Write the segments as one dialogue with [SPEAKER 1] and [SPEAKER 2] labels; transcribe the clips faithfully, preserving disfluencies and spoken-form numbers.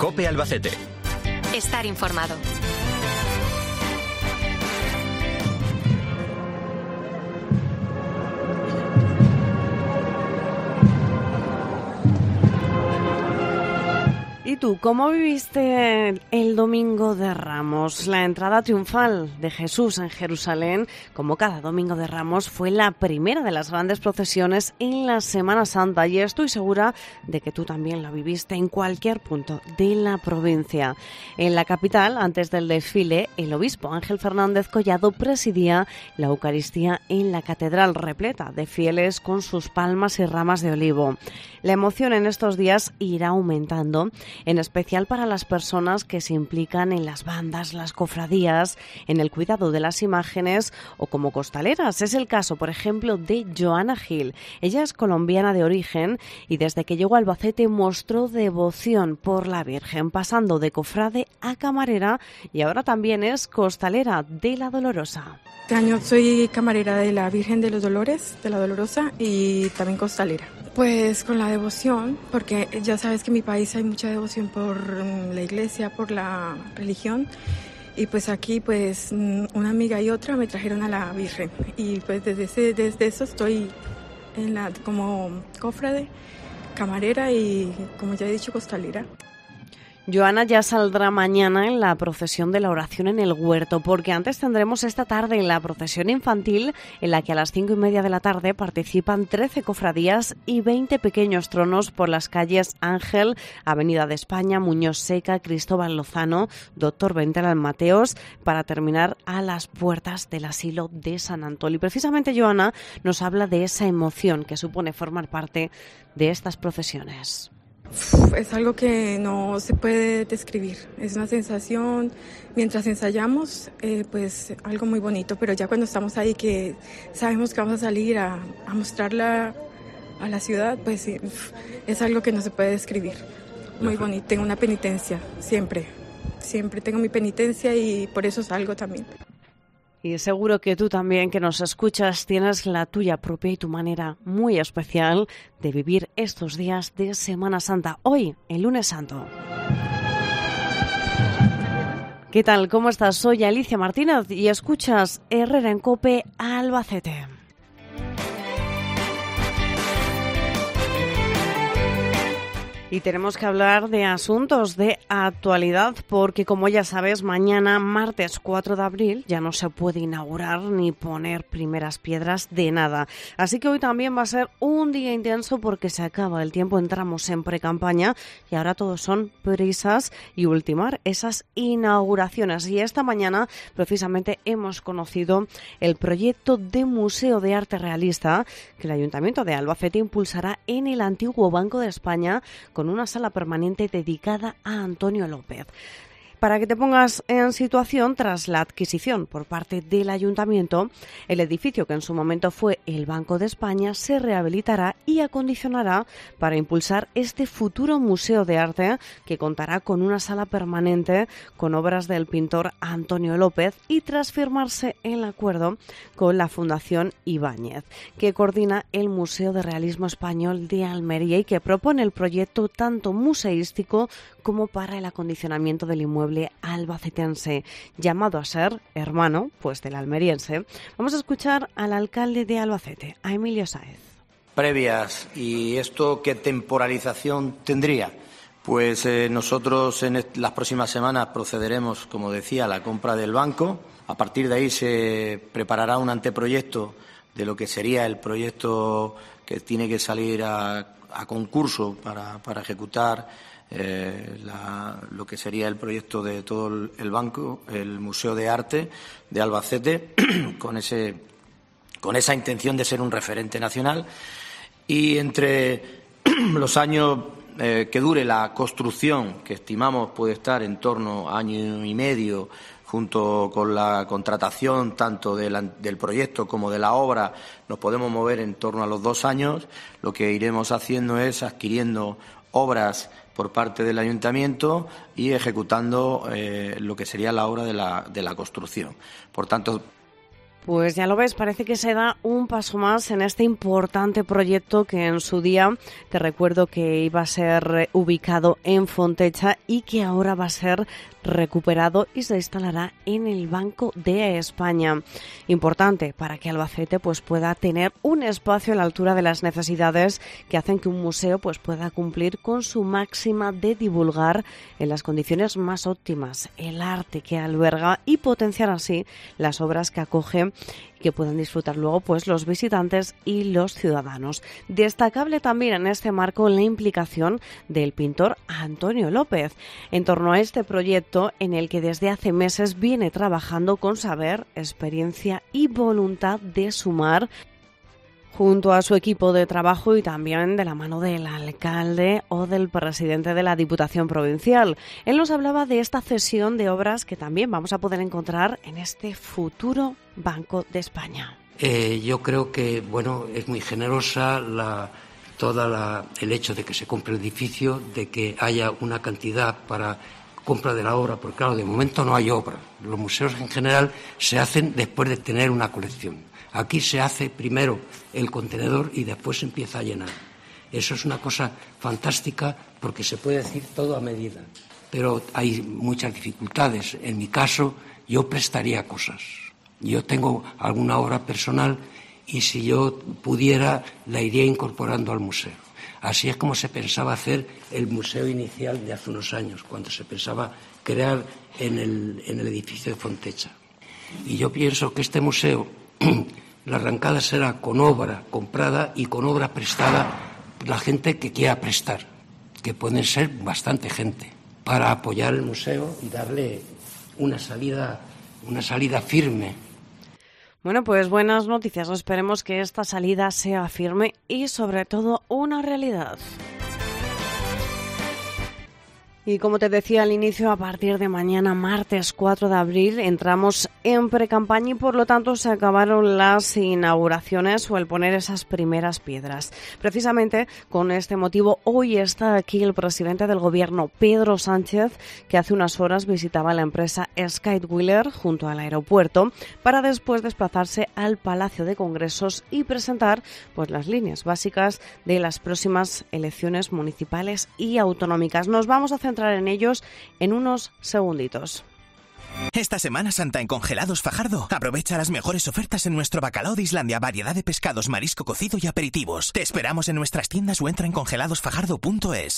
[SPEAKER 1] COPE Albacete.
[SPEAKER 2] Estar informado.
[SPEAKER 3] ¿Y tú, cómo viviste el Domingo de Ramos? La entrada triunfal de Jesús en Jerusalén, como cada Domingo de Ramos, fue la primera de las grandes procesiones en la Semana Santa y estoy segura de que tú también la viviste en cualquier punto de la provincia. En la capital, antes del desfile, el obispo Ángel Fernández Collado presidía la Eucaristía en la catedral, repleta de fieles con sus palmas y ramas de olivo. La emoción en estos días irá aumentando, en especial para las personas que se implican en las bandas, las cofradías, en el cuidado de las imágenes o como costaleras. Es el caso, por ejemplo, de Joana Gil. Ella es colombiana de origen y desde que llegó a Albacete mostró devoción por la Virgen, pasando de cofrade a camarera y ahora también es costalera de la Dolorosa.
[SPEAKER 4] Este año soy camarera de la Virgen de los Dolores, de la Dolorosa, y también costalera. Pues con la devoción, porque ya sabes que en mi país hay mucha devoción por la iglesia, por la religión, y pues aquí pues una amiga y otra me trajeron a la Virgen, y pues desde, ese, desde eso estoy en la, como cofrade, camarera y, como ya he dicho, costalera.
[SPEAKER 3] Joana ya saldrá mañana en la procesión de la oración en el huerto, porque antes tendremos esta tarde en la procesión infantil, en la que a las cinco y media de la tarde participan trece cofradías y veinte pequeños tronos por las calles Ángel, Avenida de España, Muñoz Seca, Cristóbal Lozano, Doctor Ventel Mateos, para terminar a las puertas del asilo de San Antolio. Y precisamente Joana nos habla de esa emoción que supone formar parte de estas procesiones.
[SPEAKER 4] Es algo que no se puede describir, es una sensación, mientras ensayamos, eh, pues algo muy bonito, pero ya cuando estamos ahí que sabemos que vamos a salir a, a mostrarla a la ciudad, pues es algo que no se puede describir, muy bonito. Tengo una penitencia, siempre, siempre tengo mi penitencia y por eso salgo también.
[SPEAKER 3] Y seguro que tú también, que nos escuchas, tienes la tuya propia y tu manera muy especial de vivir estos días de Semana Santa. Hoy, el Lunes Santo. ¿Qué tal? ¿Cómo estás? Soy Alicia Martínez y escuchas Herrera en COPE Albacete. Y tenemos que hablar de asuntos de actualidad porque, como ya sabes, mañana, martes cuatro de abril, ya no se puede inaugurar ni poner primeras piedras de nada. Así que hoy también va a ser un día intenso porque se acaba el tiempo, entramos en precampaña y ahora todo son prisas y ultimar esas inauguraciones. Y esta mañana, precisamente, hemos conocido el proyecto de Museo de Arte Realista que el Ayuntamiento de Albacete impulsará en el antiguo Banco de España, con una sala permanente dedicada a Antonio López. Para que te pongas en situación, tras la adquisición por parte del Ayuntamiento, el edificio que en su momento fue el Banco de España se rehabilitará y acondicionará para impulsar este futuro museo de arte que contará con una sala permanente con obras del pintor Antonio López y tras firmarse el acuerdo con la Fundación Ibáñez, que coordina el Museo de Realismo Español de Almería y que propone el proyecto tanto museístico como para el acondicionamiento del inmueble albacetense, llamado a ser hermano pues del almeriense. Vamos a escuchar al alcalde de Albacete, a Emilio Sáez.
[SPEAKER 5] Previas, ¿y esto qué temporalización tendría? Pues eh, nosotros en est- las próximas semanas procederemos, como decía, a la compra del banco. A partir de ahí se preparará un anteproyecto de lo que sería el proyecto que tiene que salir a, a concurso para, para ejecutar Eh, la, lo que sería el proyecto de todo el, el banco, el Museo de Arte de Albacete, con ese, con esa intención de ser un referente nacional. Y entre los años eh, que dure la construcción, que estimamos puede estar en torno a año y medio, junto con la contratación tanto de la, del proyecto como de la obra, nos podemos mover en torno a los dos años. Lo que iremos haciendo es adquiriendo obras por parte del Ayuntamiento y ejecutando eh, lo que sería la obra de la, de la construcción. Por tanto,
[SPEAKER 3] Pues ya lo ves, parece que se da un paso más en este importante proyecto que en su día, te recuerdo que iba a ser ubicado en Fontecha y que ahora va a ser recuperado y se instalará en el Banco de España. Importante para que Albacete pues pueda tener un espacio a la altura de las necesidades que hacen que un museo pues pueda cumplir con su máxima de divulgar en las condiciones más óptimas el arte que alberga y potenciar así las obras que acoge, que puedan disfrutar luego pues los visitantes y los ciudadanos. Destacable también en este marco la implicación del pintor Antonio López en torno a este proyecto en el que desde hace meses viene trabajando con saber, experiencia y voluntad de sumar, junto a su equipo de trabajo y también de la mano del alcalde o del presidente de la Diputación Provincial. Él nos hablaba de esta cesión de obras que también vamos a poder encontrar en este futuro Banco de España.
[SPEAKER 1] Eh, yo creo que bueno es muy generosa la, toda la, el hecho de que se compre el edificio, de que haya una cantidad para compra de la obra, porque claro, de momento no hay obra. Los museos en general se hacen después de tener una colección. Aquí se hace primero el contenedor y después se empieza a llenar. Eso es una cosa fantástica porque se puede decir todo a medida. Pero hay muchas dificultades. En mi caso, yo prestaría cosas. Yo tengo alguna obra personal y si yo pudiera, la iría incorporando al museo. Así es como se pensaba hacer el museo inicial de hace unos años, cuando se pensaba crear en el, en el edificio de Fontecha. Y yo pienso que este museo, la arrancada será con obra comprada y con obra prestada, la gente que quiera prestar, que pueden ser bastante gente, para apoyar el museo y darle una salida, una salida firme.
[SPEAKER 3] Bueno, pues buenas noticias. Esperemos que esta salida sea firme y sobre todo una realidad. Y como te decía al inicio, a partir de mañana, martes cuatro de abril, entramos en precampaña y por lo tanto se acabaron las inauguraciones o el poner esas primeras piedras. Precisamente con este motivo, hoy está aquí el presidente del Gobierno, Pedro Sánchez, que hace unas horas visitaba la empresa Skywheeler junto al aeropuerto para después desplazarse al Palacio de Congresos y presentar pues las líneas básicas de las próximas elecciones municipales y autonómicas. Nos vamos a centrar en ellos en unos segunditos.
[SPEAKER 6] Esta Semana Santa en Congelados Fajardo, aprovecha las mejores ofertas en nuestro bacalao de Islandia, variedad de pescados, marisco cocido y aperitivos. Te esperamos en nuestras tiendas o entra en congelados fajardo punto es.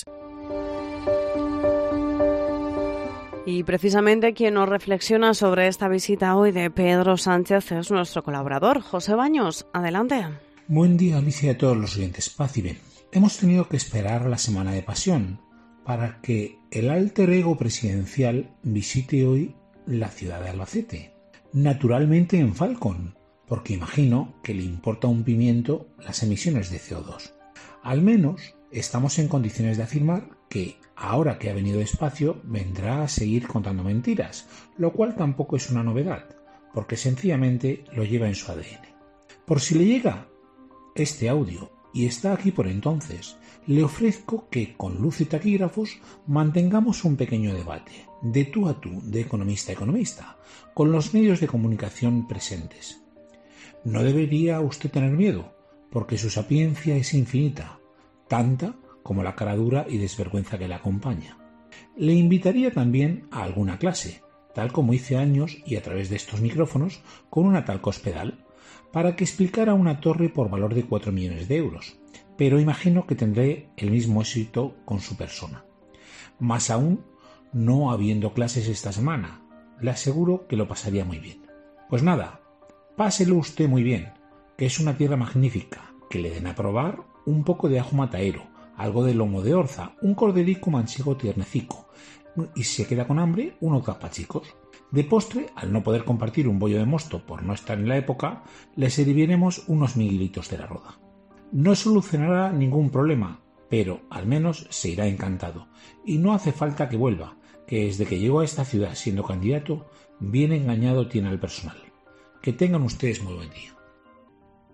[SPEAKER 3] Y precisamente quien nos reflexiona sobre esta visita hoy de Pedro Sánchez es nuestro colaborador, José Baños. Adelante.
[SPEAKER 7] Buen día, Alicia, y a todos los oyentes. Paz y bien. Hemos tenido que esperar a la Semana de Pasión para que el alter ego presidencial visite hoy la ciudad de Albacete. Naturalmente en Falcon, porque imagino que le importa un pimiento las emisiones de C O dos. Al menos estamos en condiciones de afirmar que, ahora que ha venido despacio, vendrá a seguir contando mentiras, lo cual tampoco es una novedad, porque sencillamente lo lleva en su A D N. Por si le llega este audio y está aquí por entonces, le ofrezco que, con luz y taquígrafos, mantengamos un pequeño debate, de tú a tú, de economista a economista, con los medios de comunicación presentes. No debería usted tener miedo, porque su sapiencia es infinita, tanta como la caradura y desvergüenza que le acompaña. Le invitaría también a alguna clase, tal como hice años y a través de estos micrófonos, con una tal Cospedal, para que explicara una torre por valor de cuatro millones de euros, pero imagino que tendré el mismo éxito con su persona. Más aún, no habiendo clases esta semana, le aseguro que lo pasaría muy bien. Pues nada, páselo usted muy bien, que es una tierra magnífica, que le den a probar un poco de ajo mataero, algo de lomo de orza, un corderico manchego tiernecico, y si se queda con hambre, unos gazpachicos. De postre, al no poder compartir un bollo de mosto por no estar en la época, le serviremos unos miguelitos de la Roda. No solucionará ningún problema, pero al menos se irá encantado. Y no hace falta que vuelva, que desde que llegó a esta ciudad siendo candidato, bien engañado tiene al personal. Que tengan ustedes muy buen día.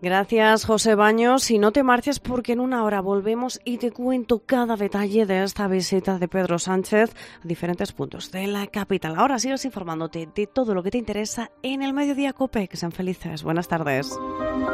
[SPEAKER 3] Gracias, José Baños. Y no te marches porque en una hora volvemos y te cuento cada detalle de esta visita de Pedro Sánchez a diferentes puntos de la capital. Ahora sigues informándote de todo lo que te interesa en el Mediodía COPE. Que sean felices. Buenas tardes.